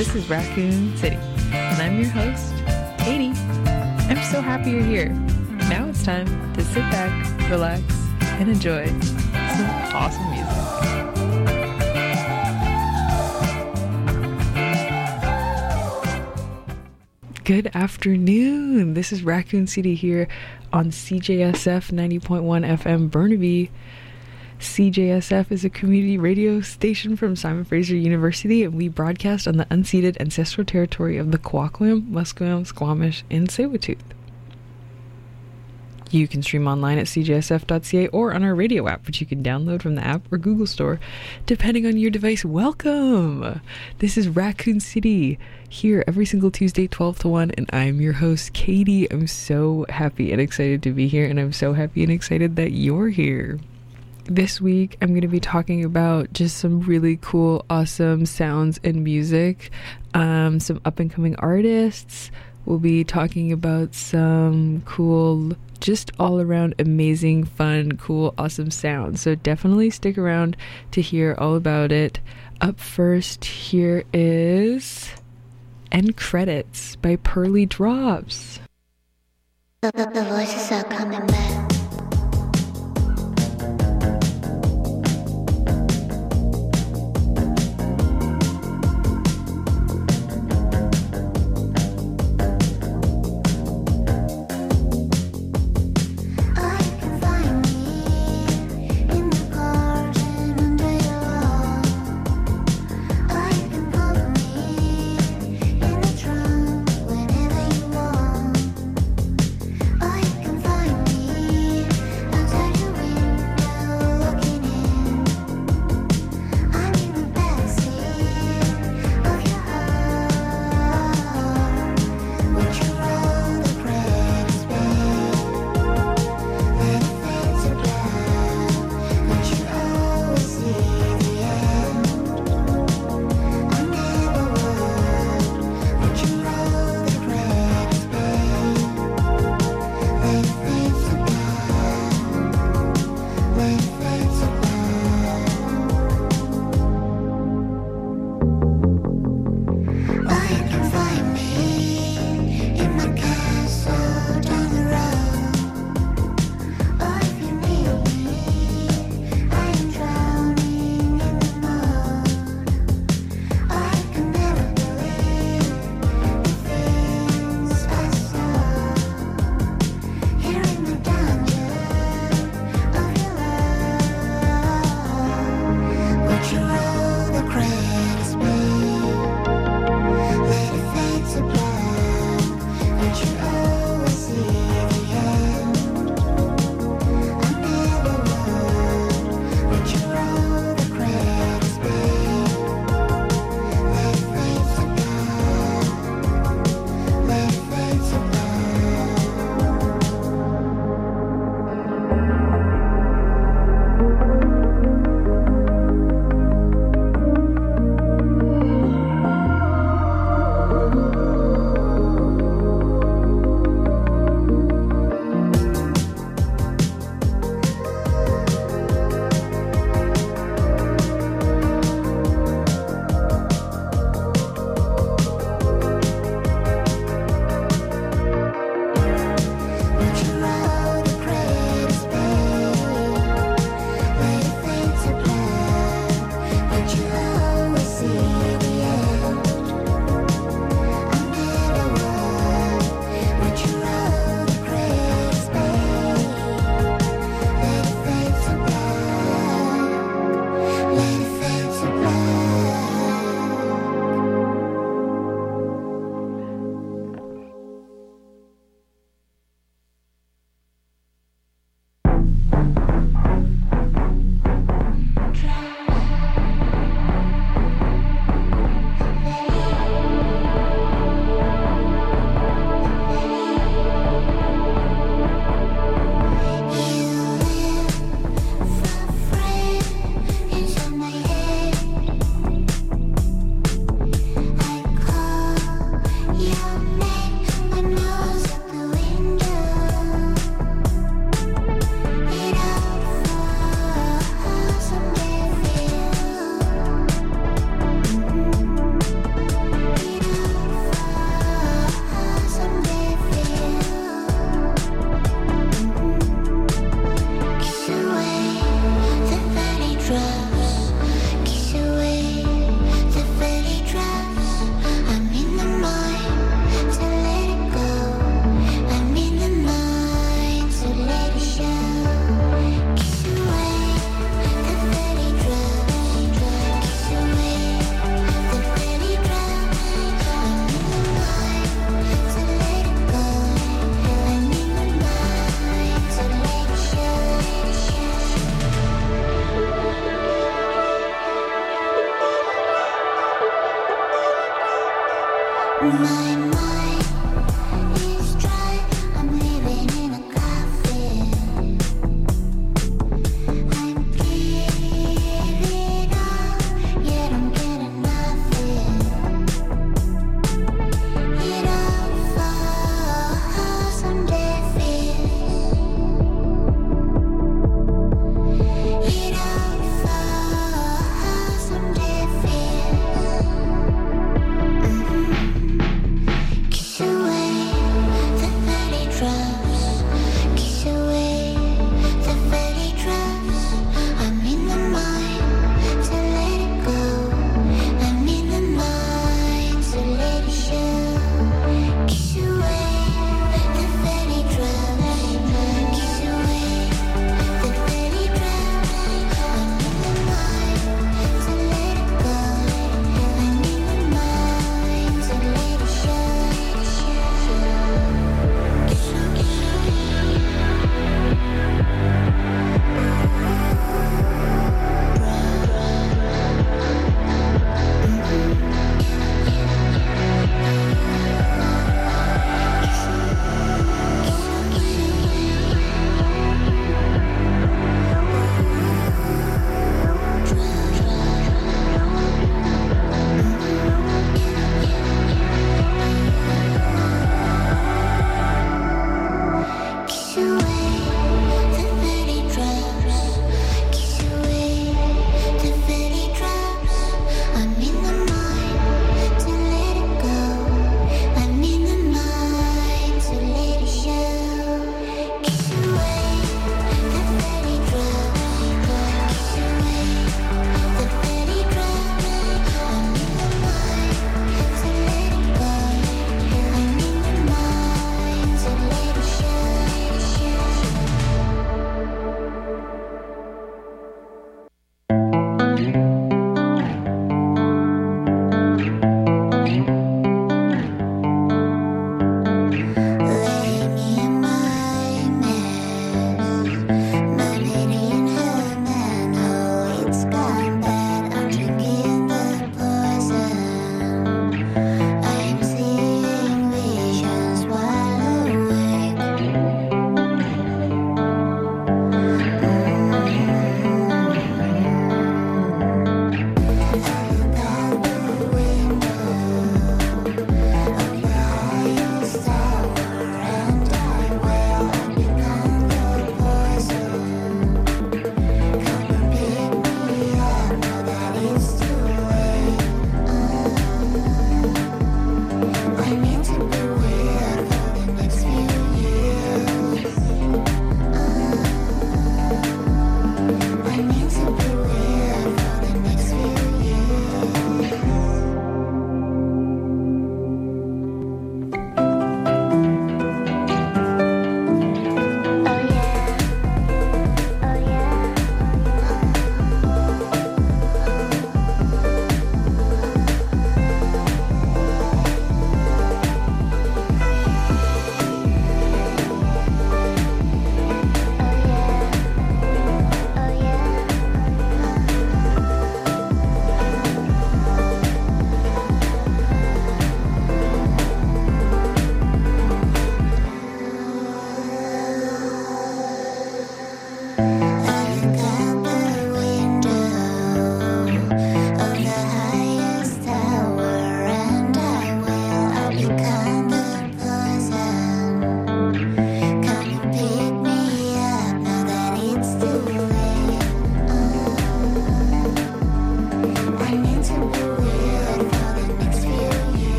This is Raccoon City, and I'm your host, Katie. I'm so happy you're here. Now it's time to sit back, relax, and enjoy some awesome music. Good afternoon. This is Raccoon City here on CJSF 90.1 FM Burnaby. CJSF is a community radio station from Simon Fraser University, and we broadcast on the unceded ancestral territory of the Kwakwam, Musqueam, Squamish, and Tsleil-Waututh. You can stream online at cjsf.ca or on our radio app, which you can download from the App or Google Store, depending on your device. Welcome! This is Raccoon City, here every single Tuesday, 12 to 1, and I'm your host, Katie. I'm so happy and excited to be here, and I'm so happy and excited that you're here. This week, I'm going to be talking about just some really cool, awesome sounds and music, some up-and-coming artists. We'll be talking about some cool, just all-around amazing, fun, cool, awesome sounds. So definitely stick around to hear all about it. Up first, here is End Credits by Pearly Drops. The voices are coming back.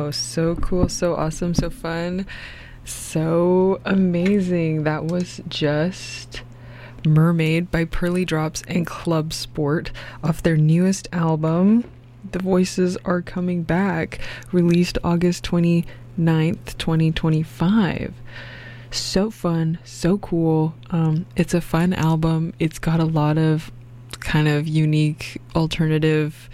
Wow, so cool, so awesome, so fun, so amazing. That was just Mermaid by Pearly Drops and Club Sport off their newest album, The Voices Are Coming Back, released August 29th, 2025. So fun, so cool. It's a fun album. It's got a lot of kind of unique alternative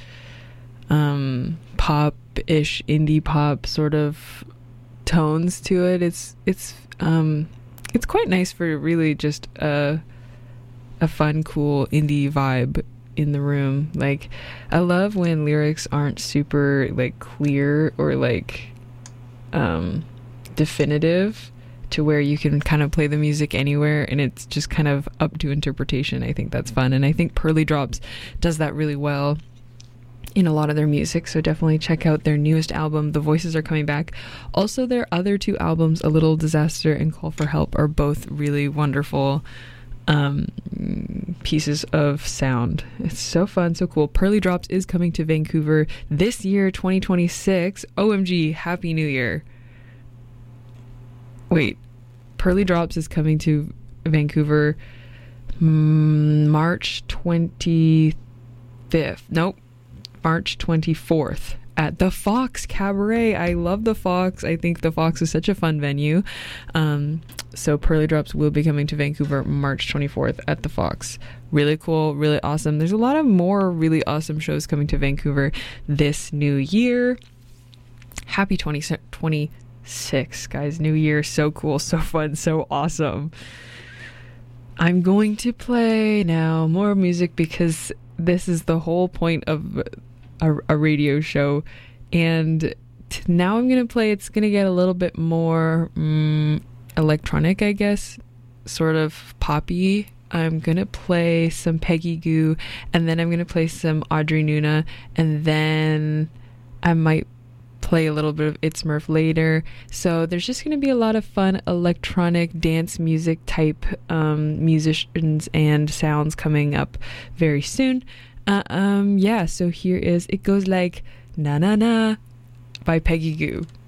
pop-ish, indie pop sort of tones to it. It's quite nice for really just a fun, cool indie vibe in the room. Like, I love when lyrics aren't super like clear or like definitive to where you can kind of play the music anywhere and it's just kind of up to interpretation. I think that's fun, and I think Pearly Drops does that really well in a lot of their music. So definitely check out their newest album, The Voices Are Coming Back. Also, their other two albums, A Little Disaster and Call for Help, are both really wonderful pieces of sound. It's so fun, so cool. Pearly Drops is coming to Vancouver this year, 2026. OMG, Happy New Year. Wait, Pearly Drops is coming to Vancouver March 25th. Nope, March 24th at the Fox Cabaret. I love the Fox. I think the Fox is such a fun venue. So Pearly Drops will be coming to Vancouver March 24th at the Fox. Really cool, really awesome. There's a lot of more really awesome shows coming to Vancouver this new year. Happy 2026, guys. New year. So cool, so fun, so awesome. I'm going to play now more music because this is the whole point of a radio show, and now I'm gonna play. It's gonna get a little bit more electronic, I guess, sort of poppy. I'm gonna play some Peggy Gou, and then I'm gonna play some Audrey Nuna, and then I might play a little bit of It's Murph later. So there's just gonna be a lot of fun electronic dance music type musicians and sounds coming up very soon. Yeah, so here is It Goes Like Na Na Na by Peggy Gou.